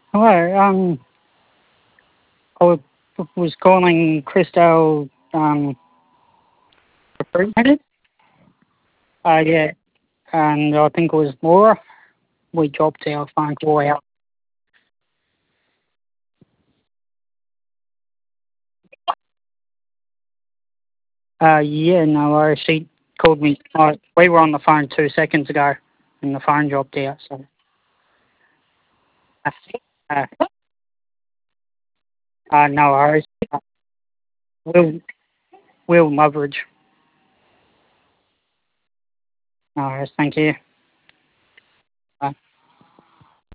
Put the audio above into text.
Hello. I was calling Christo recruitment. Yeah, and I think it was Laura. We dropped our phone call out. Yeah, no worries. She called me. We were on the phone 2 seconds ago, and the phone dropped out. So, uh, no worries. Will Will Loveridge. No worries. Thank you.